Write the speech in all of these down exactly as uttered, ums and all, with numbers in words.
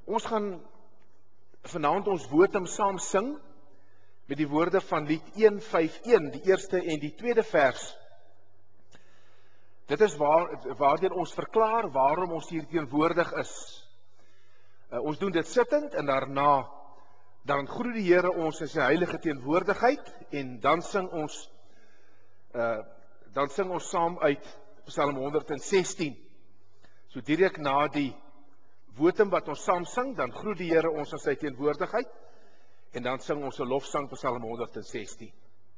Ons gaan vanaand ons wotum saam sing met die woorde van lied een vyf een, die eerste en die tweede vers. Dit is waar, waardeur ons verklaar waarom ons hier teenwoordig is. Uh, ons doen dit sittend en daarna dan groet die Here ons in sy heilige teenwoordigheid en dan sing ons uh, dan sing ons saam uit Psalm honderd sestien. So direk na die wotum wat ons saam sing, dan groet die Here ons in sy teenwoordigheid en dan sing ons 'n lofsang Psalm honderd sestien.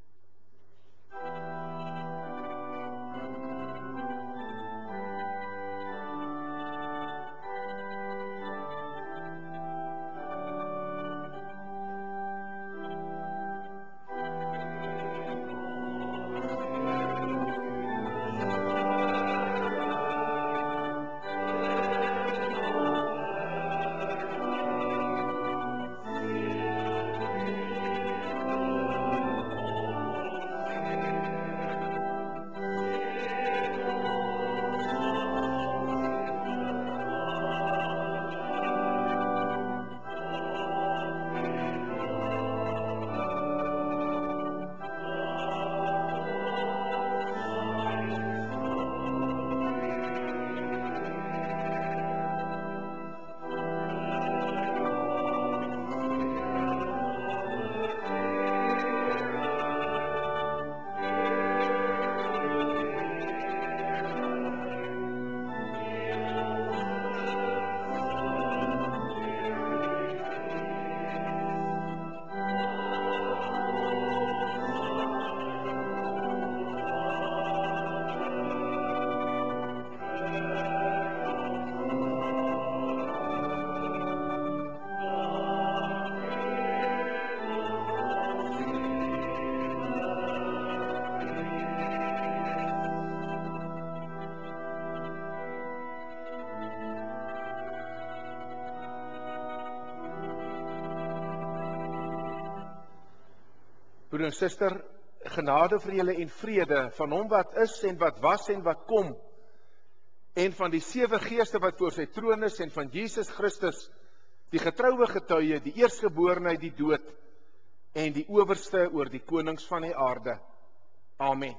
Broeder en suster, genade vir julle en vrede van hom wat is en wat was en wat kom, en van die sewe geeste wat voor sy troon is, en van Jesus Christus, die getroue getuie, die eerstgeborene uit die dood, en die owerste oor die konings van die aarde. Amen.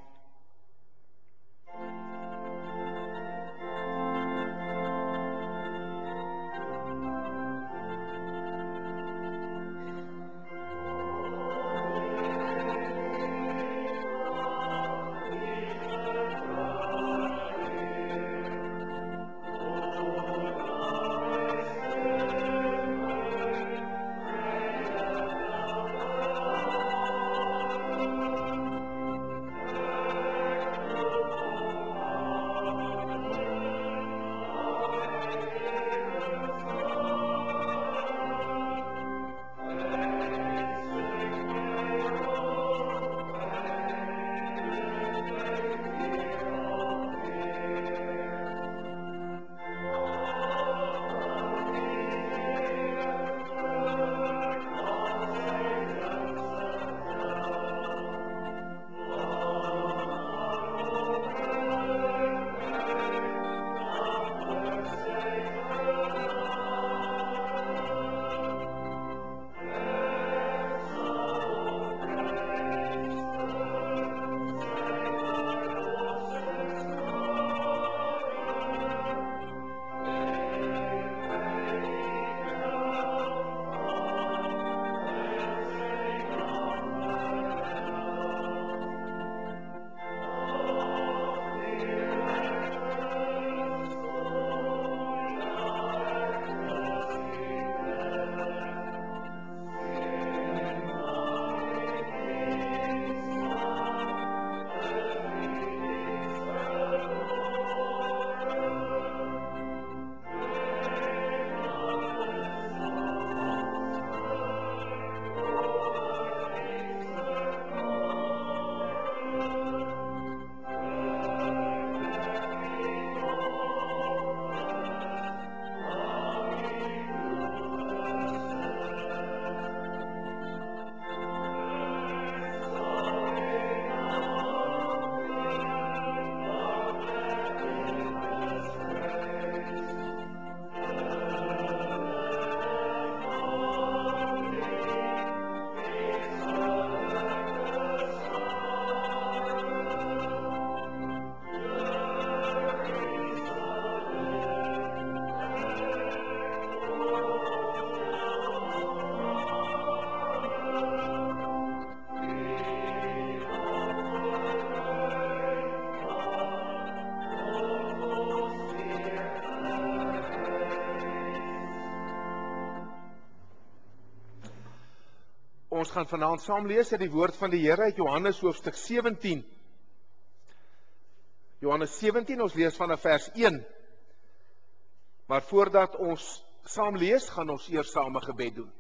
Ons gaan vanaand saam lees uit die woord van die Here uit Johannes hoofstuk sewentien. Johannes sewentien, ons lees vanaf vers een. Maar voordat ons saam lees, gaan ons eers saam 'n gebed doen.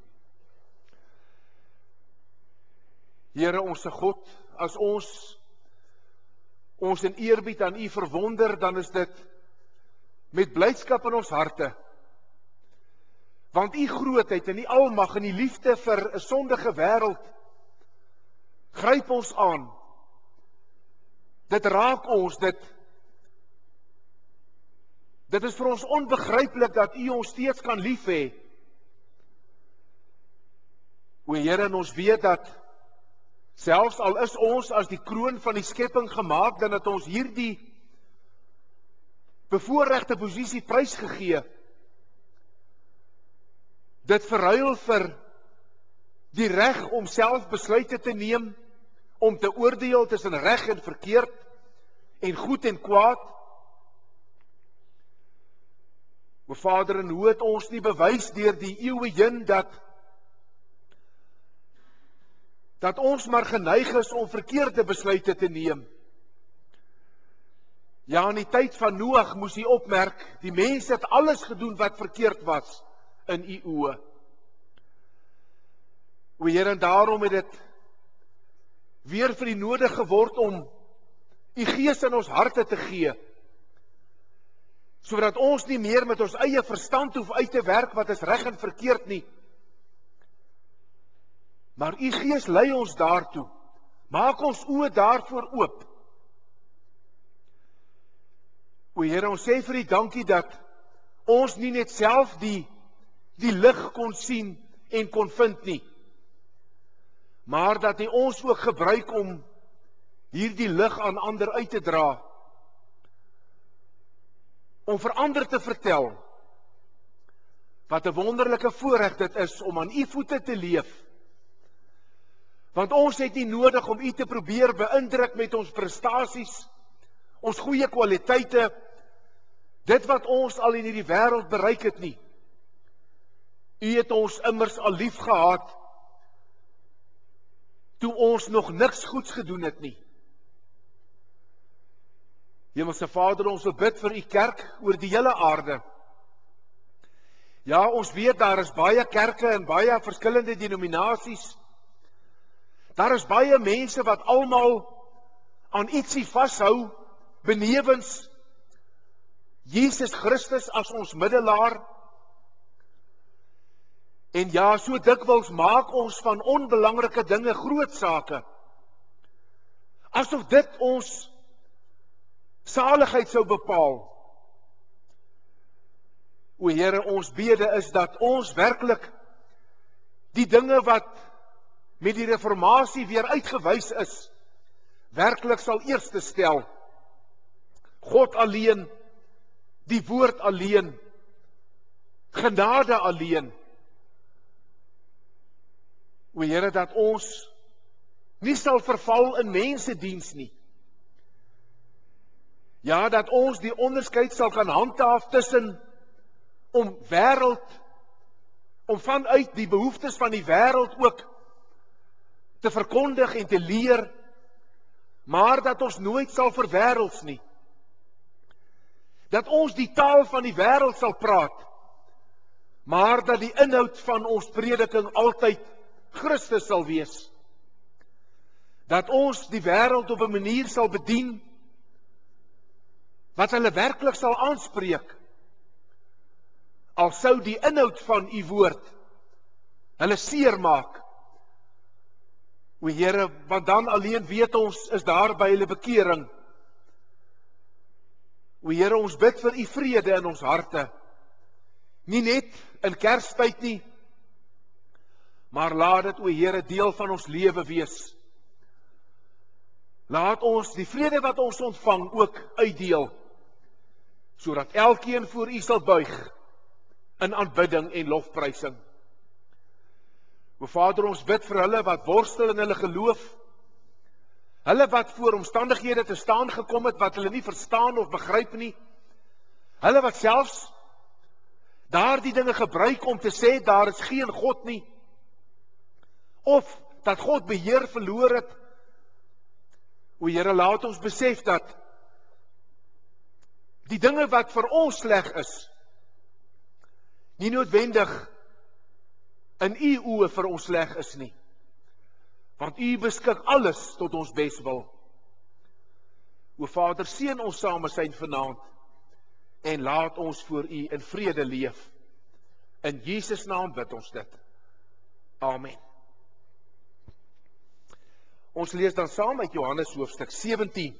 Here onse God, as ons ons in eerbied aan U verwonder, dan is dit met blydskap in ons harte. Want U grootheid en U almag en U liefde vir 'n sondige wêreld gryp ons aan. Dit raak ons, dit Dit is vir ons onbegryplik dat U ons steeds kan lief hê. O Here, en ons weet dat selfs al is ons as die kroon van die skepping gemaak, dan het ons hierdie bevoorregte posisie prysgegee. Dit verruil vir die reg om self besluite te neem, om te oordeel tussen reg en verkeerd, en goed en kwaad. O Vader, en hoe het ons nie bewys deur die eeue heen dat dat ons maar geneig is om verkeerde besluite te neem. Ja, in die tyd van Noag moes U opmerk, die mense het alles gedoen wat verkeerd was in U oë. O Here, en daarom het dit weer vir U nodig geword om U Gees in ons harte te gee, sodat ons nie meer met ons eie verstand hoef uit te werk wat is reg en verkeerd nie. Maar U Gees lei ons daartoe. Maak ons oë daarvoor oop. O Here, ons sê vir U dankie dat ons nie net self die, die lig kon sien en kon vind nie, maar dat U ons ook gebruik om hierdie lig aan ander uit te dra. Om vir ander te vertel wat 'n wonderlike voorreg dit is om aan U voete te leef. Want ons het nie nodig om U te probeer beïndruk met ons prestasies, ons goeie kwaliteite, dit wat ons al in hierdie wêreld bereik het nie. U het ons immers al lief gehad toe ons nog niks goeds gedoen het nie. Hemelse Vader, ons wil bid vir U kerk oor die hele aarde. Ja, ons weet daar is baie kerke en baie verskillende denominasies. Daar is baie mense wat almal aan ietsie vashou, benewens Jesus Christus as ons middelaar. En ja, so dikwels maak ons van onbelangrike dinge groot sake. Asof dit ons saligheid sou bepaal. O Here, ons bede is dat ons werklik die dinge wat met die reformatie weer uitgewys is, werklik sal eerste stel. God alleen, die woord alleen, genade alleen. O Here, dat ons nie sal verval in mensediens nie. Ja, dat ons die onderskeid sal kan handhaaf tussen om wêreld, om vanuit die behoeftes van die wêreld ook te verkondig en te leer, maar dat ons nooit sal verwêrelds nie. Dat ons die taal van die wêreld sal praat, maar dat die inhoud van ons prediking altyd Christus sal wees. Dat ons die wêreld op 'n manier sal bedien wat hulle werklik sal aanspreek, al sou die inhoud van U woord hulle seer maak. O Here, want dan alleen weet ons, is daar by hulle bekering. O Here, ons bid vir U vrede in ons harte, nie net in Kerstyd nie, maar laat dit, o Here, deel van ons lewe wees. Laat ons die vrede wat ons ontvang ook uitdeel, sodat elkeen voor U sal buig in aanbidding en lofprysing. O Vader, ons bid vir hulle wat worstel in hulle geloof, hulle wat voor omstandighede te staan gekom het wat hulle nie verstaan of begryp nie, hulle wat selfs daardie dinge gebruik om te sê daar is geen God nie, of dat God beheer verloor het. O Here, laat ons besef dat die dinge wat vir ons sleg is, nie noodwendig in U oë vir ons sleg is nie. Want U beskik alles tot ons beswil. O Vader, seën ons saam met sy vanaand en laat ons voor U in vrede leef. In Jesus naam bid ons dit. Amen. Ons lees dan saam uit Johannes hoofstuk sewentien.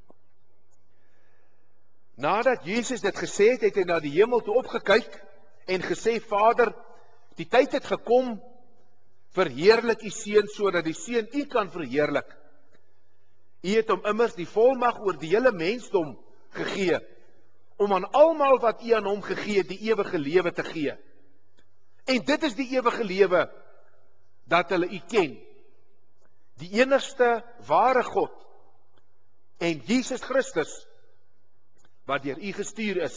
Nadat Jesus dit gesê het, het hy na die hemel toe opgekyk en gesê, Vader, die tyd het gekom, verheerlik U Seun, sodat die Seun U kan verheerlik. U het hom immers die volmag oor die hele mensdom gegee, om aan almal wat U aan hom gegee het, die ewige lewe te gee. En dit is die ewige lewe, dat hulle U ken, die enigste ware God, en Jesus Christus, wat deur U gestuur is.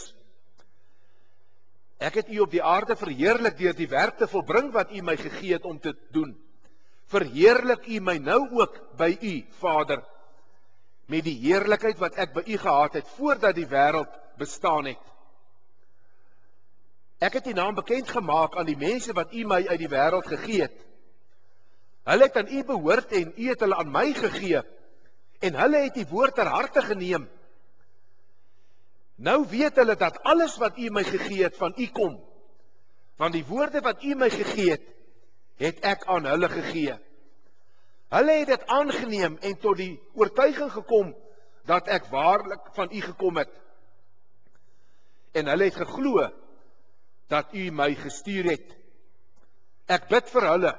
Ek het U op die aarde verheerlik deur die werk te volbring wat U my gegee het om te doen. Verheerlik U my nou ook by U, Vader, met die heerlikheid wat ek by U gehad het, voordat die wêreld bestaan het. Ek het U naam bekend gemaak aan die mense wat U my uit die wêreld gegee het. Hulle het aan U behoort en U het hulle aan my gegee, en hulle het die woord ter harte geneem. Nou weet hulle dat alles wat U my gegee het van U kom, want die woorde wat U my gegee het, het ek aan hulle gegee. Hulle het dit aangeneem en tot die oortuiging gekom dat ek waarlik van U gekom het. En hulle het geglo dat U my gestuur het. Ek bid vir hulle.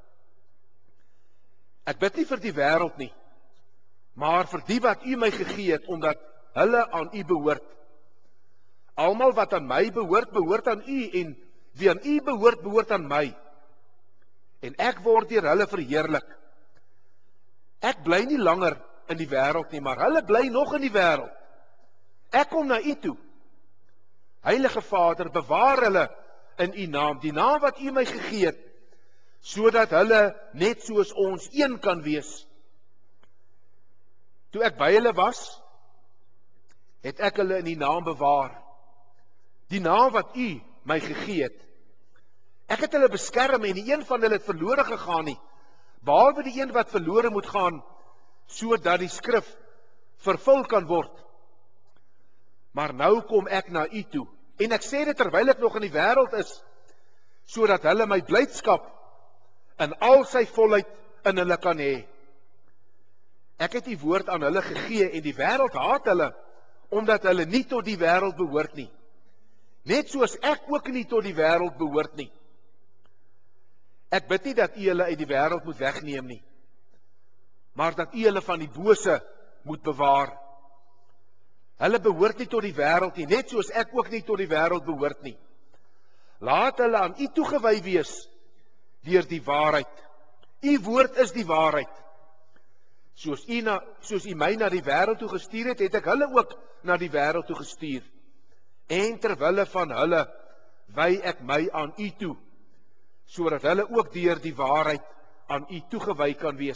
Ek bid nie vir die wêreld nie, maar vir die wat U my gegee het, omdat hulle aan U behoort. Almal wat aan my behoort, behoort aan U, en wie aan U behoort, behoort aan my. En ek word deur hulle verheerlik. Ek bly nie langer in die wêreld nie, maar hulle bly nog in die wêreld. Ek kom na U toe. Heilige Vader, bewaar hulle in U naam, die naam wat U my gegee het, sodat hulle net soos ons een kan wees. Toe ek by hulle was, het ek hulle in die naam bewaar. Die naam wat U my gegee het. Ek het hulle beskerm en die een van hulle het verlore gegaan nie, behalwe die een wat verlore moet gaan, sodat die skrif vervul kan word. Maar nou kom ek na U toe, en ek sê dit terwyl ek nog in die wêreld is, sodat hulle my blydskap in al sy volheid in hulle kan hê. Ek het die woord aan hulle gegee, en die wêreld haat hulle, omdat hulle nie tot die wêreld behoort nie. Net soos ek ook nie tot die wêreld behoort nie. Ek bid nie dat U hulle uit die wêreld moet wegneem nie, maar dat U hulle van die bose moet bewaar. Hulle behoort nie tot die wêreld nie, net soos ek ook nie tot die wêreld behoort nie. Laat hulle aan U toegewy wees deur die waarheid. U woord is die waarheid. Soos U na, soos U my na die wêreld toe gestuur het, het ek hulle ook na die wêreld toe gestuur. En terwille van hulle wy ek my aan U toe, sodat hulle ook deur die waarheid aan U toegewy kan wees.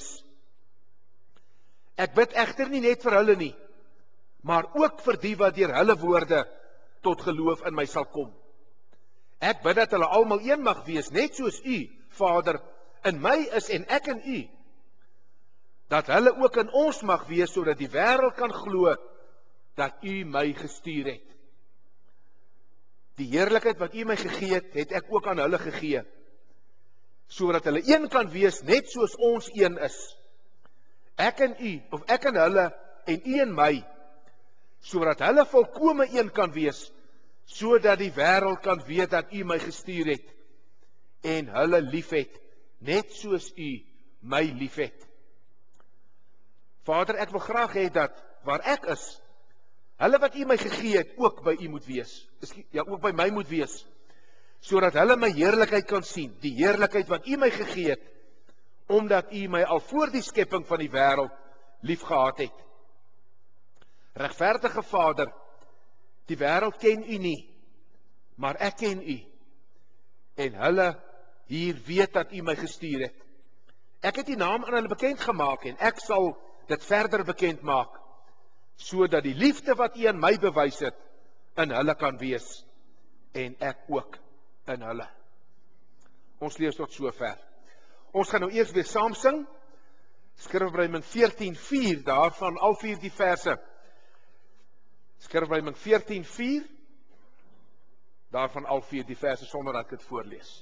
Ek bid egter nie net vir hulle nie, maar ook vir die wat deur hulle woorde tot geloof in my sal kom. Ek bid dat hulle almal een mag wees, net soos U, Vader, in my is en ek in U, dat hulle ook in ons mag wees, sodat die wêreld kan glo dat U my gestuur het. Die heerlikheid wat U my gegee het, het ek ook aan hulle gegee, sodat hulle een kan wees, net soos ons een is. Ek en U, of ek en hulle, en U en my, sodat hulle volkome een kan wees, sodat die wêreld kan weet dat U my gestuur het, en hulle lief het, net soos U my lief het. Vader, ek wil graag hê dat, waar ek is, hulle wat U my gegee het, ook by U moet wees. Ja, ook by my moet wees. Sodat hulle my heerlikheid kan sien. Die heerlikheid wat U my gegee het, omdat U my al voor die skepping van die wêreld lief gehad het. Regverdige Vader, die wêreld ken U nie, maar ek ken U. En hulle hier weet dat U my gestuur het. ek het die naam aan hulle bekend gemaak en ek sal dit verder bekend maak, sodat die liefde wat U aan my bewys het, in hulle kan wees en ek ook in hulle. Ons lees tot sover. Ons gaan nou eers weer saam sing. Skrifbreuning veertien vier, daarvan al vier die verse. Skrifbreuning veertien vier, daarvan al vier die verse sonder dat ek dit voorlees.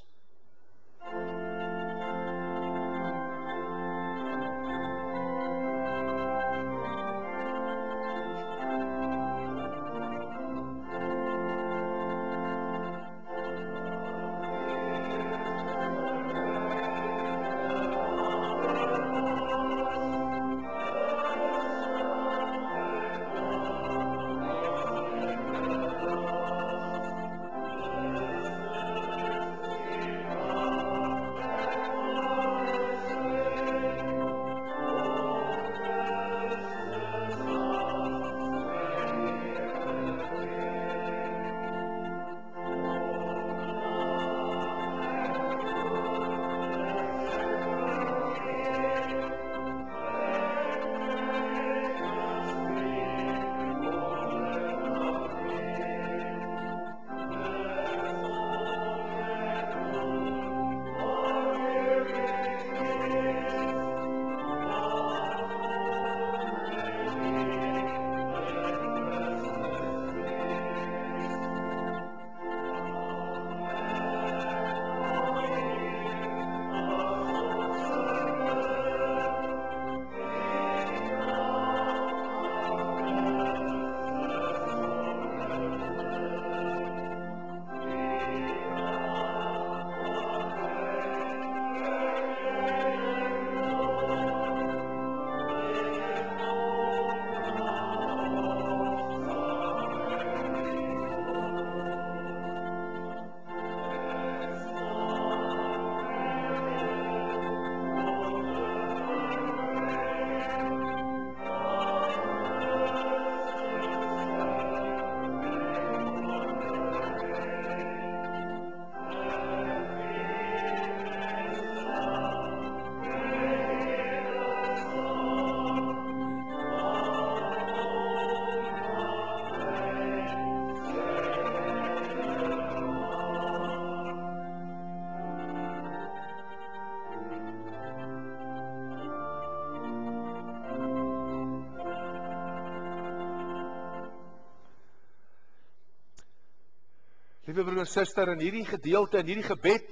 Liewe broer en suster, in hierdie gedeelte, in hierdie gebed,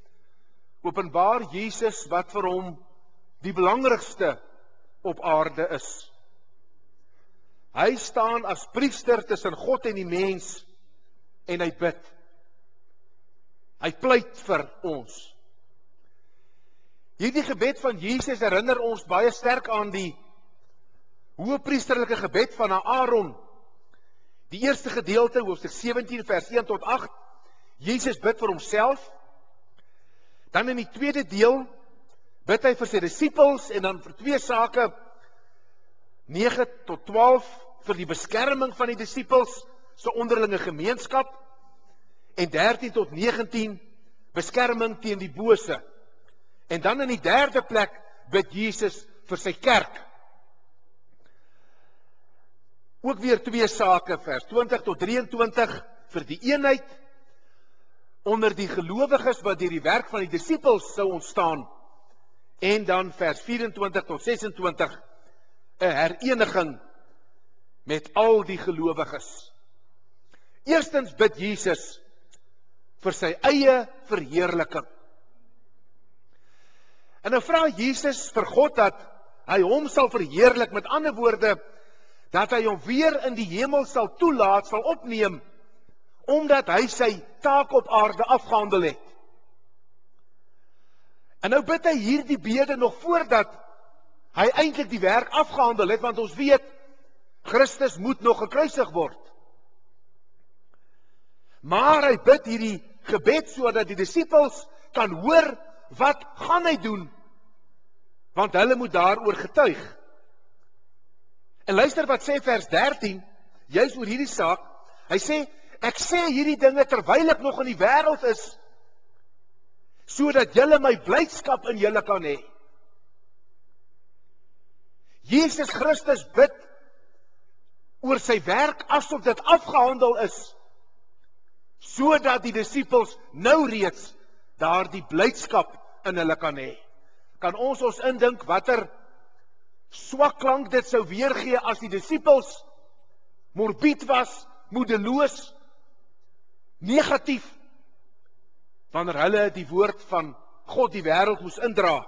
openbaar Jesus wat vir hom die belangrikste op aarde is. Hy staan as priester tussen God en die mens en hy bid. Hy pleit vir ons. Hierdie gebed van Jesus herinner ons baie sterk aan die hoëpriesterlike gebed van Aaron. Die eerste gedeelte, hoofstuk sewentien, vers een tot agt, Jesus bid vir homself. Dan in die tweede deel, bid hy vir sy disippels, en dan vir twee sake, nege tot twaalf, vir die beskerming van die disippels, sy onderlinge gemeenskap, en dertien tot negentien, beskerming teen die bose. En dan in die derde plek, bid Jesus vir sy kerk. Ook weer twee sake, vers twintig tot drieëntwintig, vir die eenheid onder die gelowiges wat deur die werk van die disippels sou ontstaan. En dan vers vyf-en-twintig tot ses-en-twintig, 'n hereniging met al die gelowiges. Eerstens bid Jesus vir sy eie verheerliking. En nou vra Jesus vir God dat hy hom sal verheerlik, met ander woorde, dat hy hom weer in die hemel sal toelaat, sal opneem, omdat hy sy taak op aarde afgehandel het. En nou bid hy hierdie bede nog voordat hy eintlik die werk afgehandel het, want ons weet, Christus moet nog gekruisig word. Maar hy bid hierdie gebed sodat die disippels kan hoor wat gaan hy doen, want hulle moet daaroor getuig. En luister wat sê vers dertien, juis oor hierdie saak, hy sê, ek sê hierdie dinge terwyl ek nog in die wêreld is, sodat julle my blydskap in julle kan hê. Jesus Christus bid oor sy werk asof dit afgehandel is, sodat die disippels nou reeds daardie blydskap in hulle kan hê. Kan ons ons indink watter swak klank dit sou weergee as die disippels morbied was, moedeloos, negatief, wanneer hulle die woord van God die wêreld moes indra.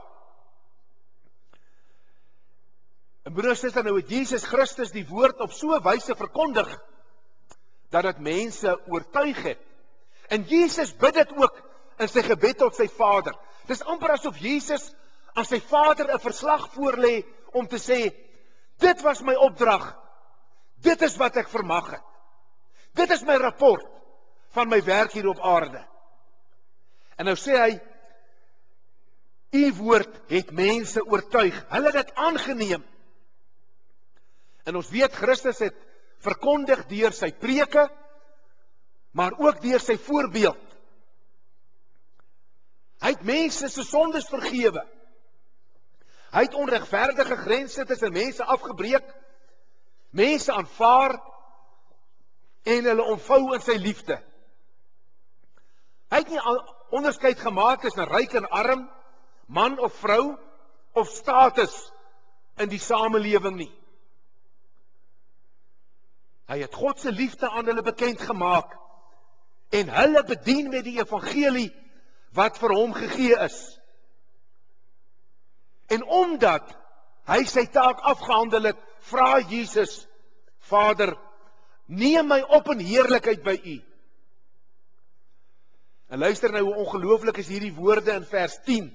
En broers en susters, nou het Jesus Christus die woord op so 'n wyse verkondig, dat dit mense oortuig het. En Jesus bid dit ook in sy gebed tot sy Vader. Dit is amper asof Jesus aan sy Vader 'n verslag voorlê om te sê, dit was my opdrag, dit is wat ek vermag het. Dit is my rapport van my werk hier op aarde. En nou sê hy, u woord het mense oortuig, hulle het dit aangeneem. En ons weet, Christus het verkondig deur sy preke, maar ook deur sy voorbeeld. Hy het mense se sondes vergewe. Hy het onregverdige grense tussen mense afgebreek, mense aanvaar en hulle omvou in sy liefde. Hy het nie onderskeid gemaak tussen ryk en arm, man of vrou, of status in die samelewing nie. Hy het God se liefde aan hulle bekend gemaak en hulle bedien met die evangelie wat vir hom gegee is. En omdat hy sy taak afgehandel het, vra Jesus, Vader, neem my op in heerlikheid by u. En luister nou hoe ongelooflik is hierdie woorde in vers tien.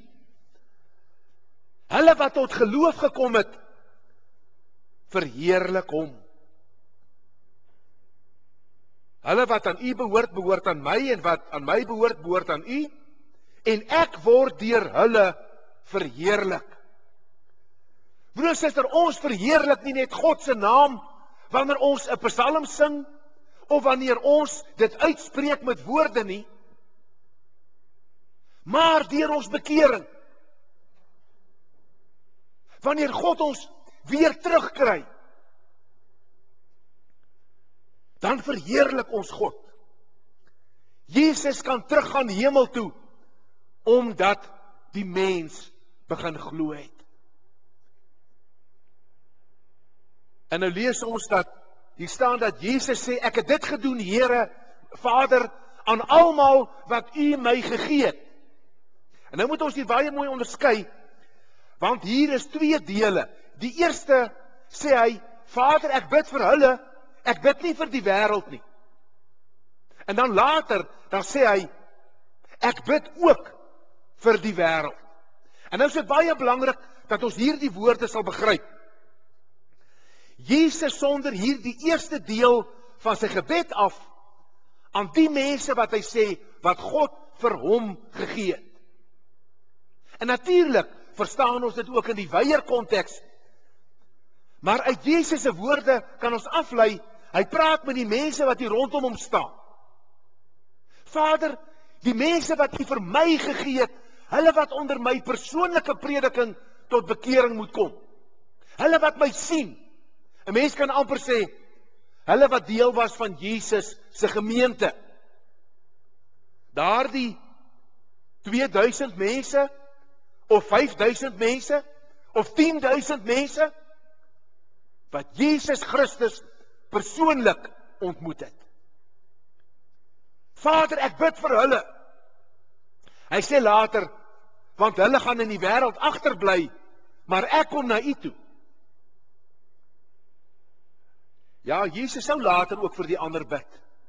Hulle wat tot geloof gekom het, verheerlik hom. Hulle wat aan u behoort, behoort aan my, en wat aan my behoort, behoort aan u, en ek word deur hulle verheerlik. Broers en susters, ons verheerlik nie net God se naam wanneer ons 'n psalm sing of wanneer ons dit uitspreek met woorde nie, maar deur ons bekering. Wanneer God ons weer terugkry, dan verheerlik ons God. Jesus kan teruggaan hemel toe, omdat die mens begin glo het. En nou lees ons dat, hier staan dat Jesus sê, ek het dit gedoen, Here, Vader, aan almal wat u my gegee het. En nou moet ons hier baie mooi onderskei, want hier is twee dele. Die eerste sê hy, Vader, ek bid vir hulle, ek bid nie vir die wêreld nie. En dan later, dan sê hy, ek bid ook vir die wêreld. En nou is dit baie belangrik dat ons hierdie woorde sal begryp. Jesus sonder hier die eerste deel van sy gebed af aan die mense wat hy sê, wat God vir hom gegee het. En natuurlik verstaan ons dit ook in die wyeer konteks. Maar uit Jesus se woorde kan ons aflei, hy praat met die mense wat hier rondom hom staan. Vader, die mense wat u vir my gegee het, hulle wat onder my persoonlike prediking tot bekering moet kom. Hulle wat my sien. 'n Mens kan amper sê, hulle wat deel was van Jesus se gemeente. Daardie tweeduisend mense, of vyfduisend mense, of tienduisend mense, wat Jesus Christus persoonlik ontmoet het. Vader, ek bid vir hulle. Hy sê later, want hulle gaan in die wêreld agterbly, maar ek kom na u toe. Ja, Jesus sou later ook vir die ander bid.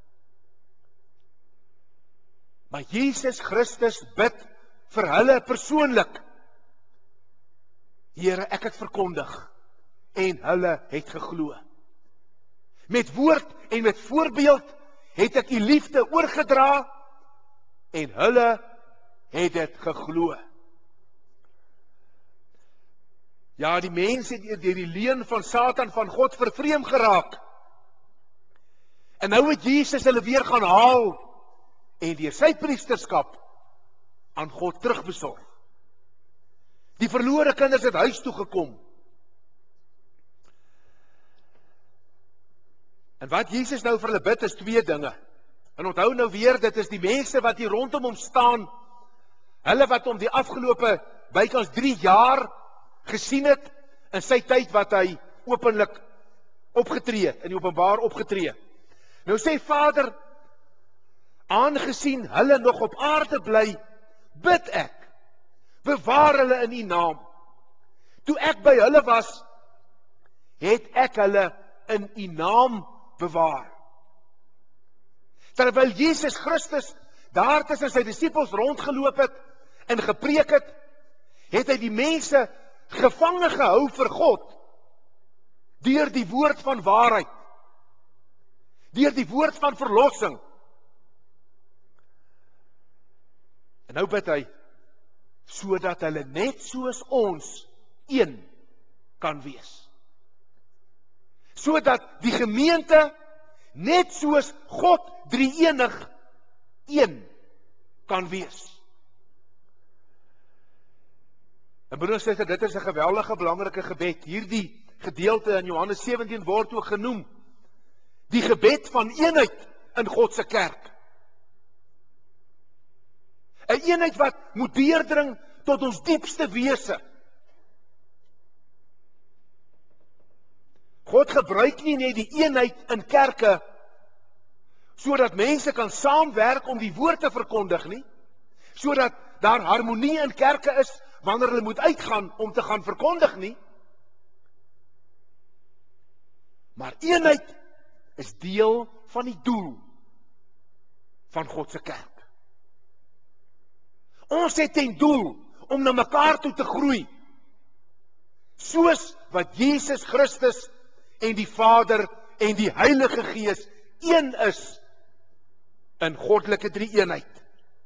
Maar Jesus Christus bid vir hulle persoonlik. Here, ek het verkondig en hulle het geglo. Met woord en met voorbeeld het ek u liefde oorgedra en hulle het dit geglo. Ja, die mense het deur die leuen van Satan van God vervreem geraak. En nou het Jesus hulle weer gaan haal en deur sy priesterskap aan God terugbesorg. Die verlore kinders het huis toe gekom. En wat Jesus nou vir hulle bid is twee dinge. En onthou nou weer, dit is die mense wat hier rondom hom staan, hulle wat hom die afgelope bykans drie jaar gesien het, in sy tyd wat hy openlik opgetree het, in die openbaar opgetree. Nou sê Vader, aangesien hulle nog op aarde bly, bid ek, bewaar hulle in U naam. Toe ek by hulle was, het ek hulle in U naam bewaar. Terwyl Jesus Christus daar tussen sy disippels rondgeloop het en gepreek het, het hy die mense gevange gehou vir God, deur die woord van waarheid, deur die woord van verlossing. En nou bid hy, sodat hulle net soos ons een kan wees. Sodat die gemeente net soos God drie-enig een kan wees. En broers en susters, dit is 'n geweldige belangrike gebed. Hierdie gedeelte in Johannes sewentien word ook genoem die gebed van eenheid in God se kerk. 'n Eenheid wat moet deurdring tot ons diepste wese. God gebruik nie net die eenheid in kerke sodat mense kan saamwerk om die woord te verkondig nie, sodat daar harmonie in kerke is wanneer hulle moet uitgaan om te gaan verkondig nie. Maar eenheid is deel van die doel van God se kerk. Ons het ten doel om na mekaar toe te groei, soos wat Jesus Christus en die Vader en die Heilige Gees een is in goddelike drie-eenheid.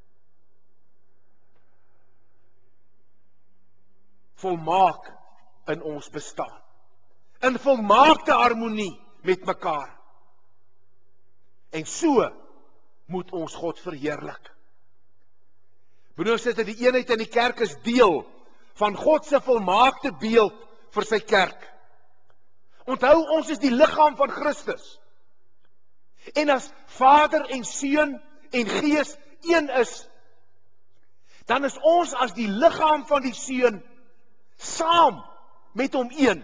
Volmaak in ons bestaan, in volmaakte harmonie met mekaar. En so moet ons God verheerlik. Broers en susters, die eenheid in die kerk is deel van God se volmaakte beeld vir sy kerk. Onthou, ons is die liggaam van Christus. En as Vader en Seun en Gees een is, dan is ons as die liggaam van die Seun saam met hom een.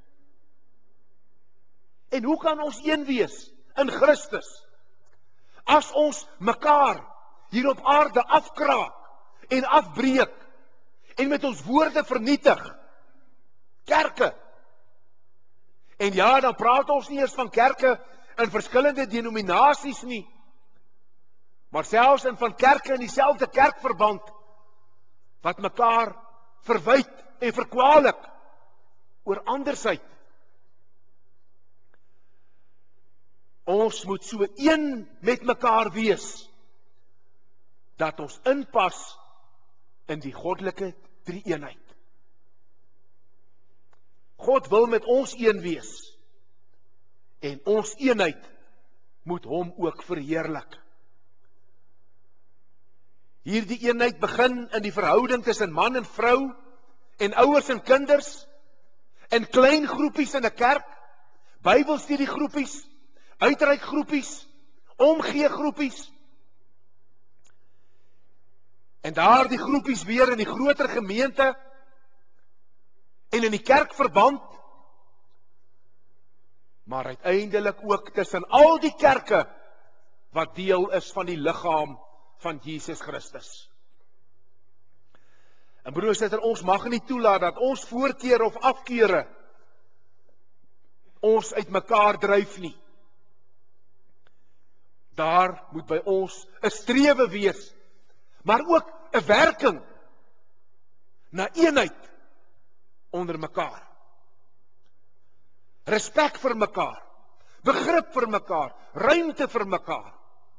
En hoe kan ons een wees in Christus as ons mekaar hier op aarde afkraak en afbreek en met ons woorde vernietig? Kerke. En ja, dan praat ons nie eers van kerke in verskillende denominasies nie, maar selfs in van kerke in dieselfde kerkverband wat mekaar verwyd en verkwalik oor andersheid. Ons moet so een met mekaar wees dat ons inpas in die goddelike drie-eenheid. God wil met ons een wees en ons eenheid moet hom ook verheerlik. Hierdie eenheid begin in die verhouding tussen man en vrou en ouers en kinders, in klein groepies in 'n kerk, Bybelstudiegroepies, uitreikgroepies, omgeegroepies. En daar die groepies weer in die groter gemeente en in die kerkverband, maar uiteindelik ook tussen al die kerke wat deel is van die liggaam van Jesus Christus. En broers en susters, ons mag nie toelaat dat ons voorkeur of afkeure ons uit mekaar dryf nie. Daar moet by ons 'n strewe wees, maar ook 'n werking na eenheid onder mekaar. Respek vir mekaar, begrip vir mekaar, ruimte vir mekaar.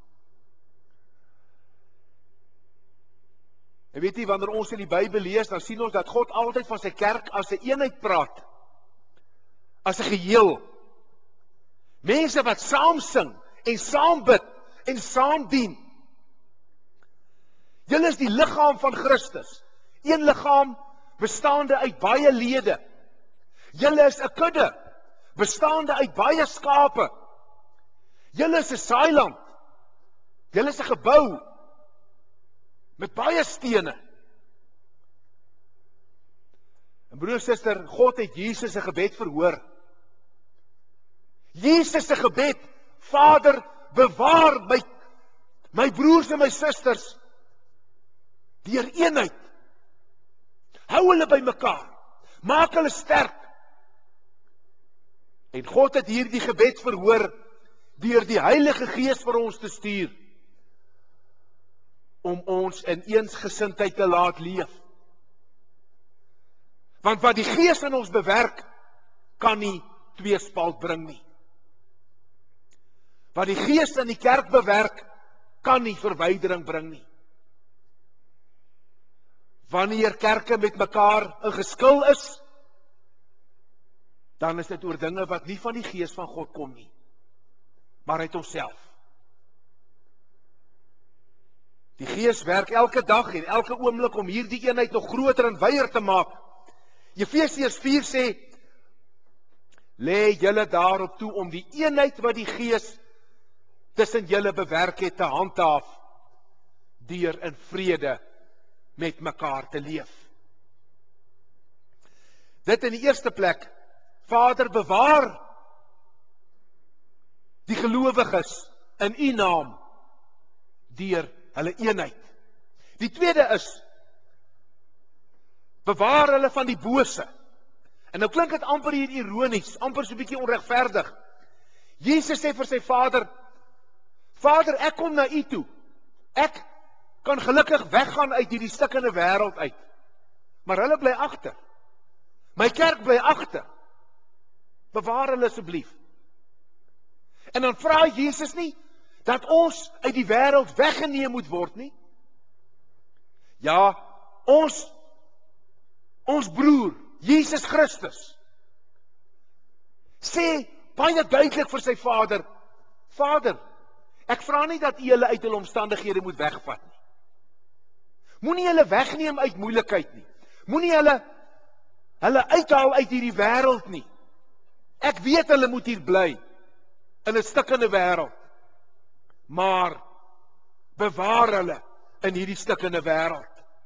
En weet jy, wanneer ons in die Bybel lees, dan sien ons dat God altyd van sy kerk as 'n eenheid praat, as 'n geheel. Mense wat saam sing en saam bid en saam dien. Julle is die liggaam van Christus, een liggaam bestaande uit baie lede. Julle is 'n kudde, bestaande uit baie skape. Julle is 'n saailand. Julle is 'n gebou met baie stene. En broer en suster, God het Jesus se gebed verhoor. Jesus se gebed, Vader, bewaar my, my broers en my susters deur eenheid. Hou hulle by mekaar. Maak hulle sterk. En God het hierdie gebed verhoor deur die Heilige Gees vir ons te stuur om ons in eensgesindheid te laat leef. Want wat die Gees in ons bewerk, kan nie tweespalt bring nie. Wat die Gees in die kerk bewerk, kan nie verwydering bring nie. Wanneer kerke met mekaar in geskil is, dan is dit oor dinge wat nie van die Gees van God kom nie, maar uit onsself. Die Gees werk elke dag en elke oomblik om hierdie eenheid nog groter en wyer te maak. Efesiërs vier sê, lê julle daarop toe om die eenheid wat die Gees tussen julle bewerk het te handhaaf, deur in vrede met mekaar te leef. Dit in die eerste plek, Vader, bewaar die gelowiges in U naam deur hulle eenheid. Die tweede is, bewaar hulle van die bose. En nou klink dit amper hier ironies, amper so 'n bietjie onregverdig. Jesus sê vir sy Vader, Vader, ek kom na U toe. Ek kan gelukkig weggaan uit hierdie stikkende wêreld uit. Maar hulle bly agter. My kerk bly agter. Bewaar hulle asseblief. En dan vra Jesus nie dat ons uit die wêreld weggeneem moet word nie. Ja, ons ons broer, Jesus Christus, sê baie duidelik vir sy Vader, Vader, ek vra nie dat U hulle uit hulle omstandighede moet wegvat nie. Moenie hulle wegneem uit moeilikheid nie. Moenie hulle hulle uithaal uit hierdie wêreld nie. Ek weet hulle moet hier bly in 'n stikkende wêreld. Maar bewaar hulle in hierdie stikkende wêreld.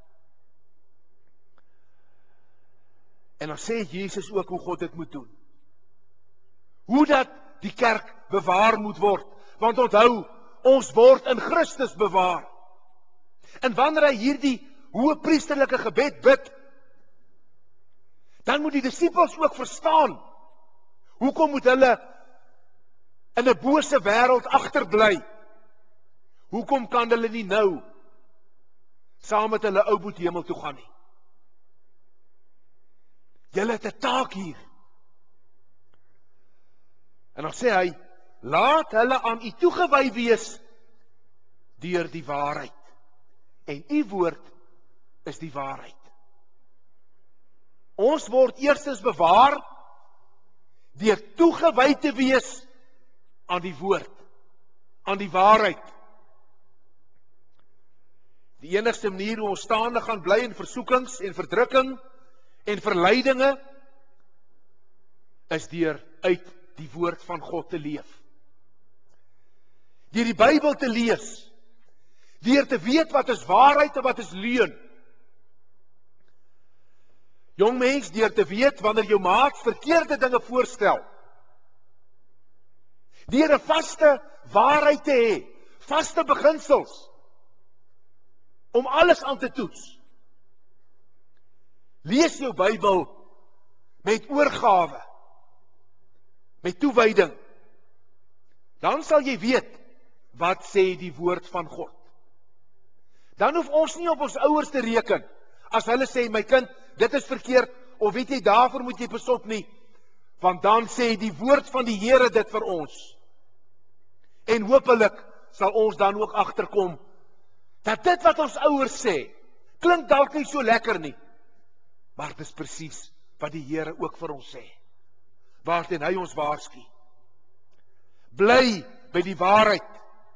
En dan sê Jesus ook hoe God dit moet doen. Hoe dat die kerk bewaar moet word. Want onthou, ons word in Christus bewaar. En wanneer hy hierdie hoë priesterlike gebed bid, dan moet die disippels ook verstaan, hoekom moet hulle in 'n bose wêreld agterbly? Hoekom kan hulle nie nou saam met hulle ou boet hemel toe gaan nie? Julle het 'n taak hier. En dan sê hy, laat hulle aan U toegewy wees deur die waarheid. En U woord is die waarheid. Ons word eerstens bewaar deur toegewy te wees aan die woord, aan die waarheid. Die enigste manier hoe ons staande gaan bly in versoekings en verdrukking en verleidinge is deur uit die woord van God te leef. Deur die Bybel te lees, deur te weet wat is waarheid en wat is leuen. Jong mens, deur te weet wanneer jou maat verkeerde dinge voorstel. Deur 'n vaste waarheid te hê, vaste beginsels om alles aan te toets. Lees jou Bybel met oorgawe, met toewyding. Dan sal jy weet wat sê die woord van God. Dan hoef ons nie op ons ouers te reken as hulle sê, my kind, dit is verkeerd, of weet jy, daarvoor moet jy besop nie, want dan sê die woord van die Here dit vir ons. En hopelik sal ons dan ook agterkom dat dit wat ons ouers sê, klink dalk nie so lekker nie, maar dit is presies wat die Here ook vir ons sê, waarteen hy ons waarsku. Bly by die waarheid.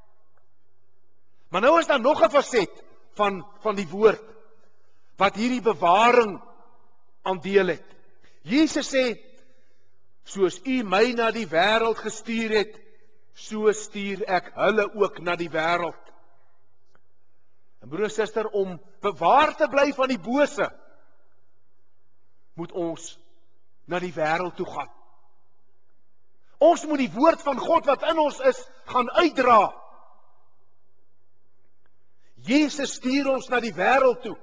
Maar nou is daar nog 'n faset van, van die woord, wat hierdie bewaring aan deel het. Jesus sê, soos U my na die wêreld gestuur het, so stuur ek hulle ook na die wêreld. En broer en suster, om bewaar te bly van die bose, moet ons na die wêreld toe gaan. Ons moet die woord van God wat in ons is, gaan uitdra. Jesus stuur ons na die wêreld toe.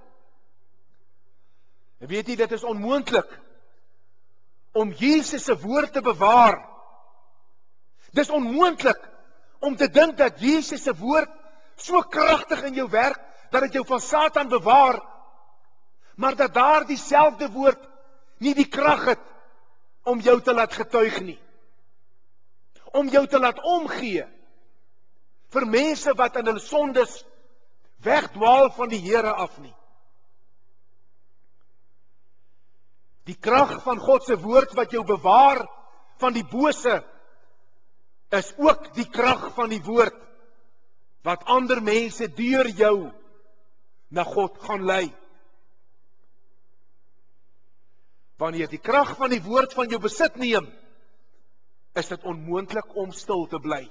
En weet jy, dit is onmoontlik om Jesus se woord te bewaar. Dis onmoontlik om te dink dat Jesus se woord so kragtig in jou werk, dat dit jou van Satan bewaar, maar dat daar dieselfde woord nie die krag het om jou te laat getuig nie. Om jou te laat omgee vir mense wat in hulle sondes wegdwaal van die Here af nie. Die krag van God se woord wat jou bewaar van die bose, is ook die krag van die woord wat ander mense deur jou na God gaan lei. Wanneer die krag van die woord van jou besit neem, is dit onmoontlik om stil te bly.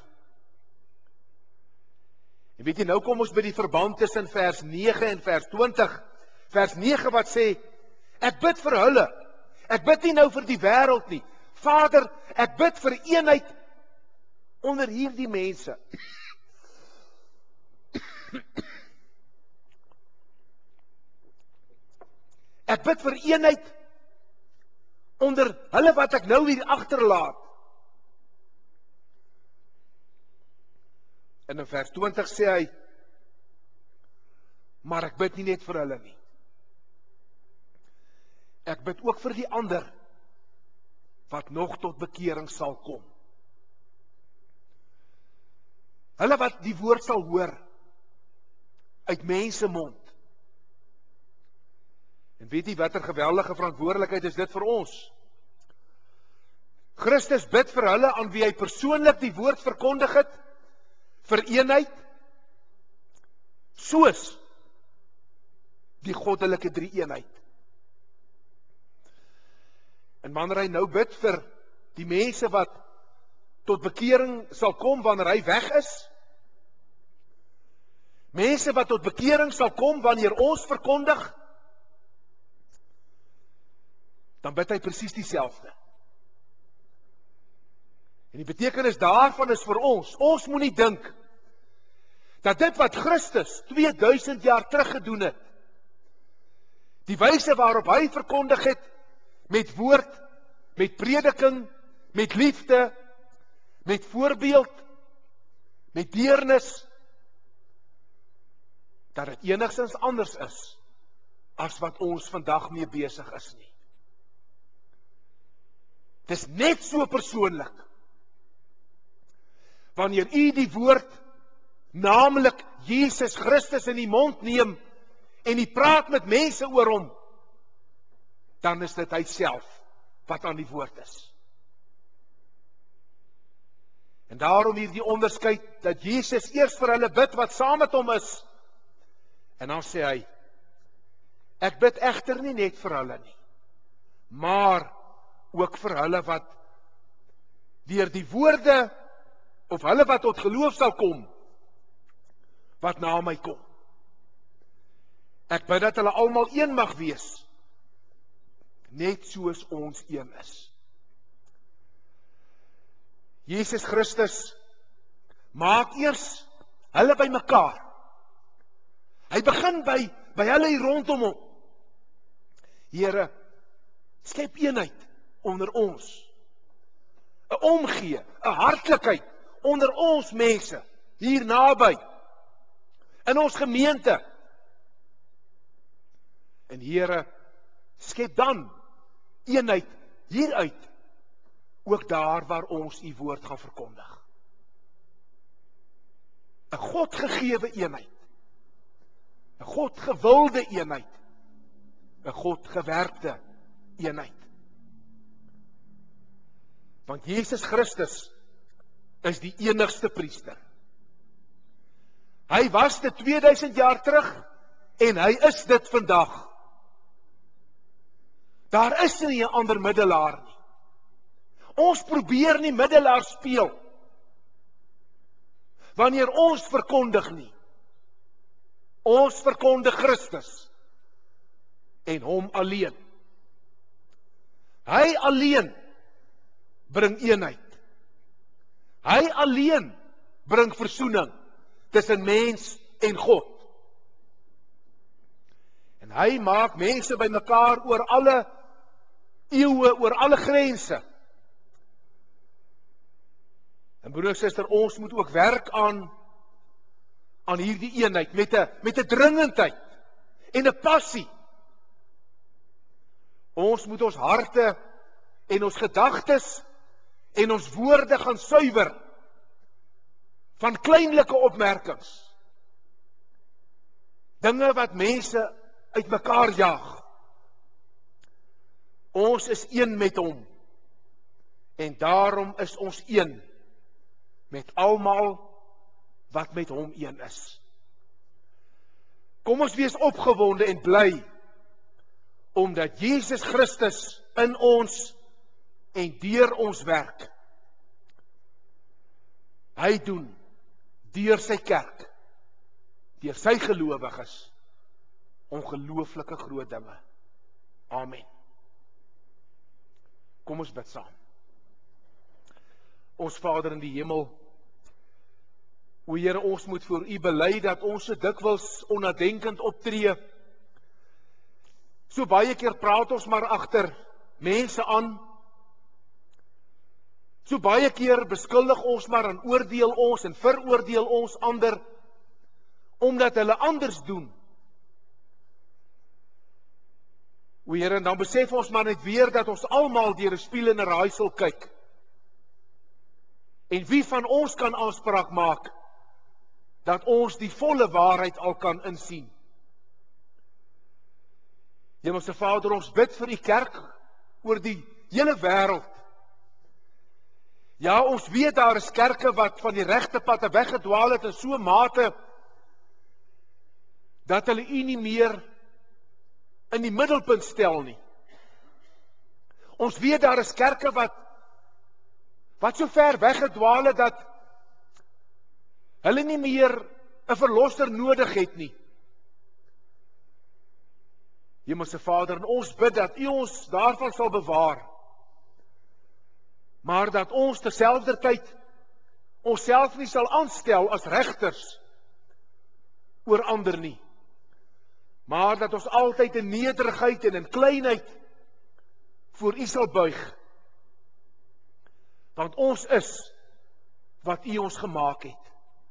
En weet jy, nou kom ons by die verband tussen vers nege en vers twintig. Vers nege wat sê, ek bid vir hulle. Ek bid nie nou vir die wêreld nie. Vader, ek bid vir eenheid onder hierdie mense. Ek bid vir eenheid onder hulle wat ek nou hier agterlaat. En in vers twintig sê hy, maar ek bid nie net vir hulle nie. Ek bid ook vir die ander wat nog tot bekering sal kom. Hulle wat die woord sal hoor uit mense mond. En weet jy watter geweldige verantwoordelikheid is dit vir ons? Christus bid vir hulle aan wie hy persoonlik die woord verkondig het, vir eenheid, soos die goddelike drie eenheid. En wanneer hy nou bid vir die mense wat tot bekering sal kom wanneer hy weg is, mense wat tot bekering sal kom wanneer ons verkondig, dan bid hy presies dieselfde. En die betekenis daarvan is vir ons, ons moet nie dink dat dit wat Christus tweeduisend jaar terug gedoen het, die wyse waarop hy verkondig het, met woord, met prediking, met liefde, met voorbeeld, met deernis, dat dit enigstens anders is as wat ons vandag mee besig is nie. Dit is net so persoonlik. Wanneer u die woord, naamlik Jesus Christus in die mond neem en u praat met mense oor hom, dan is dit hy self wat aan die woord is. En daarom hier die onderskeid dat Jesus eers vir hulle bid wat saam met hom is. En dan sê hy, ek bid egter nie net vir hulle nie, maar ook vir hulle wat deur die woorde of hulle wat tot geloof sal kom, wat na my kom. Ek bid dat hulle almal een mag wees, net soos ons een is. Jesus Christus maak eers hulle by mekaar. Hy begin by, by hulle hier rondom hom. Here, skep eenheid onder ons. 'n Omgee, 'n hartlikheid onder ons mense, hier naby, in ons gemeente. En Here, skep dan eenheid hieruit, ook daar waar ons u woord gaan verkondig. 'n God-gegewe eenheid, 'n God-gewilde eenheid, 'n God-gewerkte eenheid. Want Jesus Christus is die enigste priester. Hy was dit tweeduisend jaar terug en hy is dit vandag. Daar is nie 'n ander middelaar nie. Ons probeer nie middelaar speel. wanneer ons verkondig nie. Ons verkondig Christus en hom alleen. Hy alleen bring eenheid. Hy alleen bring versoening tussen mens en God. En hy maak mense bymekaar oor alle eeue, oor alle grense. En broer en suster, ons moet ook werk aan aan hierdie eenheid met 'n met 'n dringendheid en 'n passie. Ons moet ons harte en ons gedagtes en ons woorde gaan suiwer van kleinlike opmerkings. Dinge wat mense uitmekaar jaag. Ons is een met hom en daarom is ons een met almal wat met hom een is. Kom ons wees opgewonde en bly omdat Jesus Christus in ons en deur ons werk. Hy doen deur sy kerk, deur sy gelowiges, ongelooflike groot dinge. Amen. Kom ons bid saam. Ons Vader in die hemel, o Here, ons moet voor U bely dat ons so dikwels onnadenkend optree. So baie keer praat ons maar agter mense aan. So baie keer beskuldig ons maar en oordeel ons en veroordeel ons ander, omdat hulle anders doen. O Here, en dan besef ons maar net weer dat ons almal deur 'n spieël en 'n raaisel kyk. En wie van ons kan aanspraak maak dat ons die volle waarheid al kan insien? Hemelse Vader, ons bid vir U kerk oor die hele wêreld. Ja, ons weet daar is kerke wat van die regte pad af weggedwaal het in so 'n mate dat hulle U nie meer in die middelpunt stel nie. Ons weet daar is kerke wat wat so ver weggedwaal het dat hulle nie meer 'n verlosser nodig het nie. Hemelse Vader, en ons bid dat U ons daarvan sal bewaar, maar dat ons terselfdertyd onsself nie sal aanstel as regters oor ander nie, maar dat ons altyd in nederigheid en in kleinheid voor U sal buig, want ons is wat U ons gemaak het.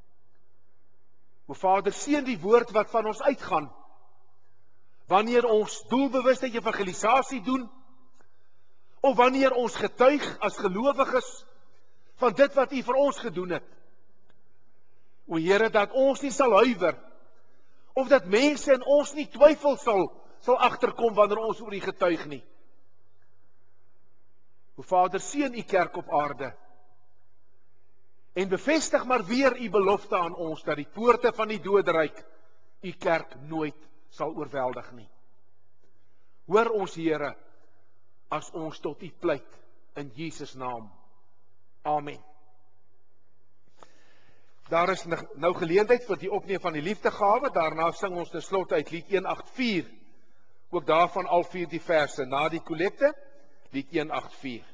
O Vader, seën die woord wat van ons uitgaan, wanneer ons doelbewuste evangelisasie doen, of wanneer ons getuig as gelowiges van dit wat U vir ons gedoen het. O Here, dat ons nie sal huiwer, of dat mense in ons nie twyfel sal, sal agterkom wanneer ons oor U getuig nie. O Vader, seën U kerk op aarde, en bevestig maar weer U belofte aan ons, dat die poorte van die doderyk U kerk nooit sal oorweldig nie. Hoor ons, Here, as ons tot U pleit, in Jesus naam. Amen. Daar is nou geleentheid vir die opneem van die liefdegawe, daarna sing ons ten slotte uit lied een agt vier, ook daarvan al vier die verse, na die kollekte, lied een agt vier.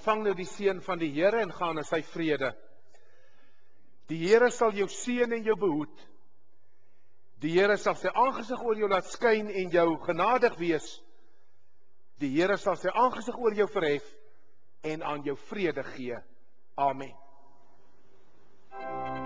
ontvang nou die seën van die Here en gaan in sy vrede. Die Here sal jou seën en jou behoed. Die Here sal sy aangesig oor jou laat skyn en jou genadig wees. Die Here sal sy aangesig oor jou verhef en aan jou vrede gee. Amen.